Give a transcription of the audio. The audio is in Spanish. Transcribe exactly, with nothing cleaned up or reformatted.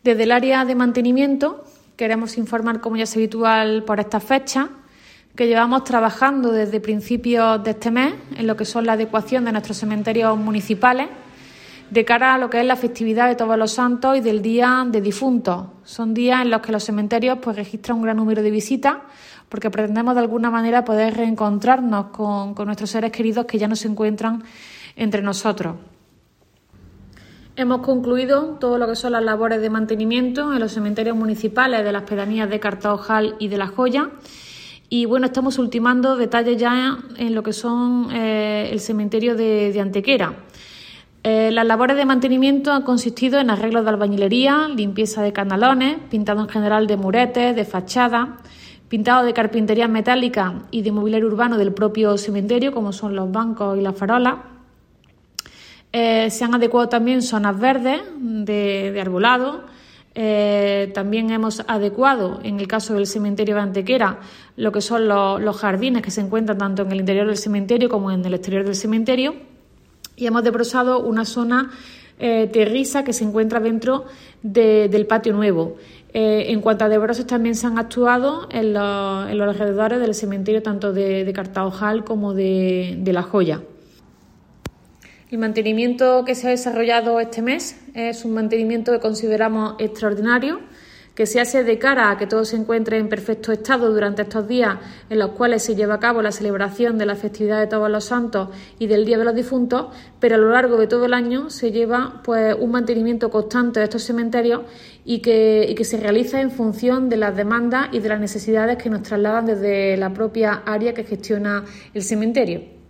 Desde el área de mantenimiento queremos informar, como ya es habitual por estas fechas, que llevamos trabajando desde principios de este mes en lo que son la adecuación de nuestros cementerios municipales de cara a lo que es la festividad de Todos los Santos y del Día de Difuntos. Son días en los que los cementerios pues registran un gran número de visitas porque pretendemos de alguna manera poder reencontrarnos con, con nuestros seres queridos que ya no se encuentran entre nosotros. Hemos concluido todo lo que son las labores de mantenimiento en los cementerios municipales de las pedanías de Cartaojal y de La Joya. Y bueno, estamos ultimando detalles ya en lo que son eh, el cementerio de, de Antequera. Eh, las labores de mantenimiento han consistido en arreglos de albañilería, limpieza de canalones, pintado en general de muretes, de fachada, pintado de carpintería metálica y de mobiliario urbano del propio cementerio, como son los bancos y las farolas. Eh, se han adecuado también zonas verdes de, de arbolado. Eh, también hemos adecuado, en el caso del cementerio de Antequera, lo que son los, los jardines que se encuentran tanto en el interior del cementerio como en el exterior del cementerio. Y hemos debrozado una zona eh, terrisa que se encuentra dentro de, del patio nuevo. Eh, en cuanto a debrozos, también se han actuado en los, en los alrededores del cementerio tanto de, de Cartaojal como de, de La Joya. El mantenimiento que se ha desarrollado este mes es un mantenimiento que consideramos extraordinario, que se hace de cara a que todo se encuentre en perfecto estado durante estos días en los cuales se lleva a cabo la celebración de la festividad de Todos los Santos y del Día de los Difuntos, pero a lo largo de todo el año se lleva pues un mantenimiento constante de estos cementerios y que, y que se realiza en función de las demandas y de las necesidades que nos trasladan desde la propia área que gestiona el cementerio.